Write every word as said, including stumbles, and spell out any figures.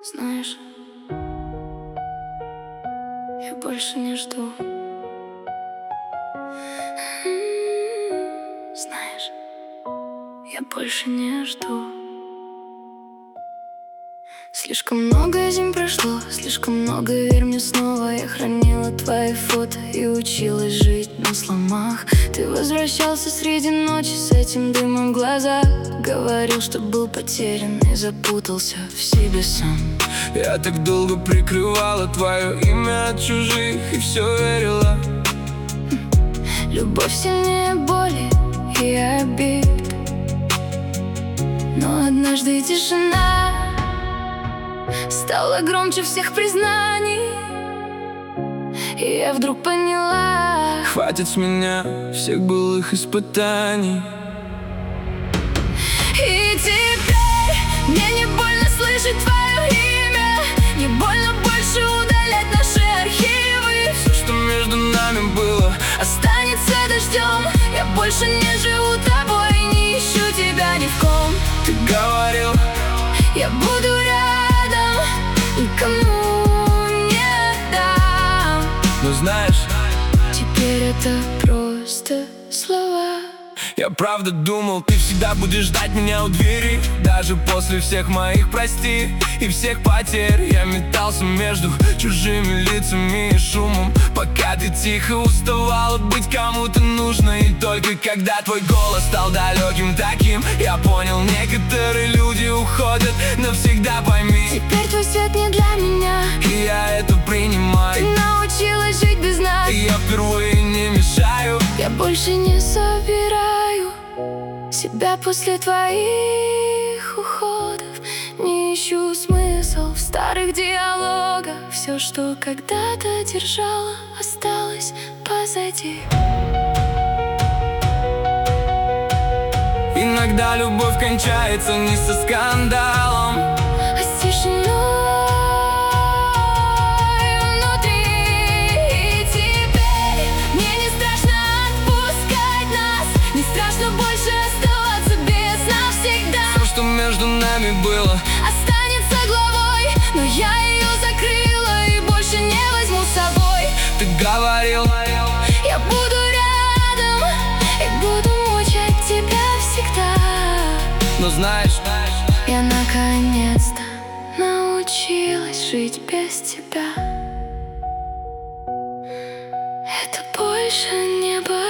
Знаешь, я больше не жду. Знаешь, я больше не жду. Слишком много зим прошло, слишком много, верь мне снова. Я хранила твои фото и училась жить на сломах. Ты возвращался среди ночи с этим дымом в глазах. Говорил, что был потерян и запутался в себе сам. Я так долго прикрывала твое имя от чужих и все верила. Любовь сильнее боли и обид. Но однажды тишина стала громче всех признаний, и я вдруг поняла: хватит с меня всех былых испытаний. И теперь мне не больно слышать твое имя, не больно больше удалять наши архивы. Все, что между нами было, останется дождем. Я больше не живу тобой, не ищу тебя ни в ком. ты говорил, я буду рядом, никому не дам. но знаешь, теперь это просто слова. я правда думал, ты всегда будешь ждать меня у двери. Даже после всех моих прости и всех потерь. Я метался между чужими лицами и шумом, пока ты тихо уставала быть кому-то нужной. И только когда твой голос стал далеким таким, я понял, некоторые люди уходят навсегда, пойми. Теперь твой свет не для меня, и я это принимаю. ты научилась жить без нас, и я впервые не мешаю. я больше не собираю себя после твоих уходов. Не ищу смысл в старых диалогах. Все, что когда-то держало, осталось позади. Иногда любовь кончается не со скандалом, А с тишиной внутри. И теперь мне не страшно отпускать нас, не страшно больше оставаться без навсегда. все, что между нами было, останется главой, но я ее закрыла и больше не возьму с собой. ты говорил, Я буду рядом и буду мучать тебя всегда. но знаешь, Я наконец-то научилась жить без тебя. Это больше не болит.